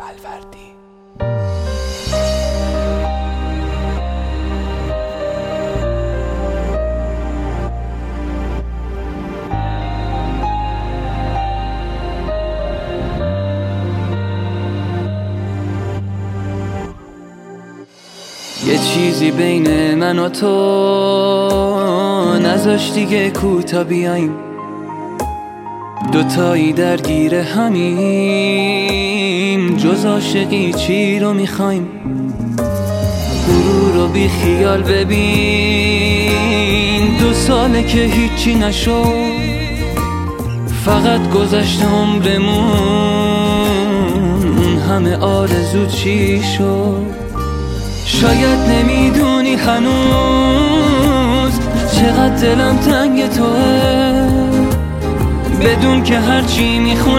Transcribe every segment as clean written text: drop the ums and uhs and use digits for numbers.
الوردی. یه چیزی بین من و تو نذاشتی که کوتا بیایم، دوتایی درگیر همیم، جز عاشقی چی رو میخوایم؟ غرور رو بی خیال ببین، 2 ساله که هیچی نشد، فقط گذشت عمرمون، اون همه آرزو چی شد؟ شاید نمیدونی هنوز چقدر دلم تنگ توه، بدون که هرچی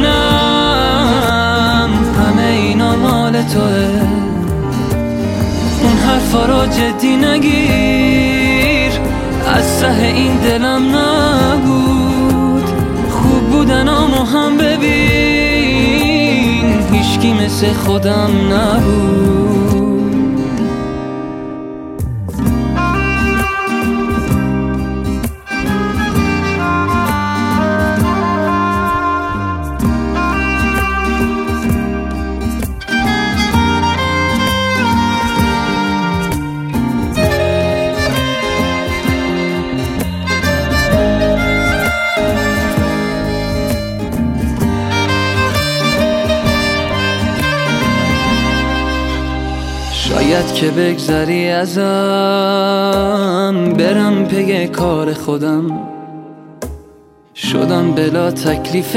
میخونم همه اینا مال توه. اون حرفا رو جدی نگیر، از ته این دلم نبود، خوب بودنامو هم ببین، هیچکی مثل خودم نبود. شاید که بگذری ازم، برم پی کار خودم، شدم بلا تکلیف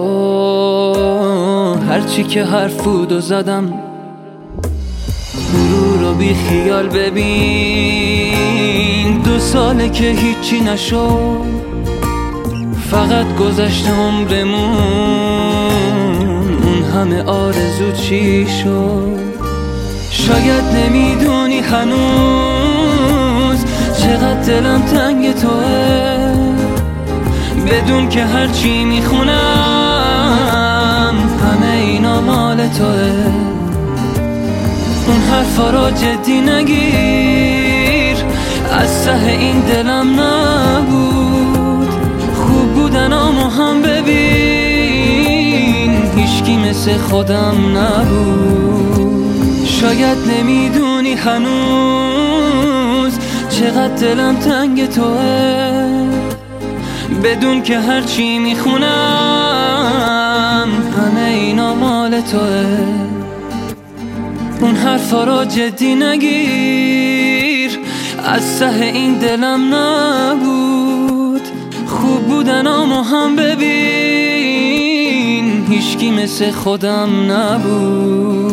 تو، هرچی که حرف بود و زدم. غرور رو بی خیال ببین، 2 ساله که هیچی نشد، فقط گذشت عمرمون، اون همه آرزو چی شد؟ شاید نمیدونی هنوز چقدر دلم تنگ توه، بدون که هرچی میخونم همه اینا مال توه. اون حرفا رو جدی نگیر، از ته این دلم نبود، خوب بودنامو هم ببین، هیچکی مثل خودم نبود. شاید نمیدونی هنوز چقدر دلم تنگ توه، بدون که هرچی میخونم همه اینا مال توه. اون حرفا رو جدی نگیر، از ته این دلم نبود، خوب بودنامو هم ببین، هیچکی مثل خودم نبود.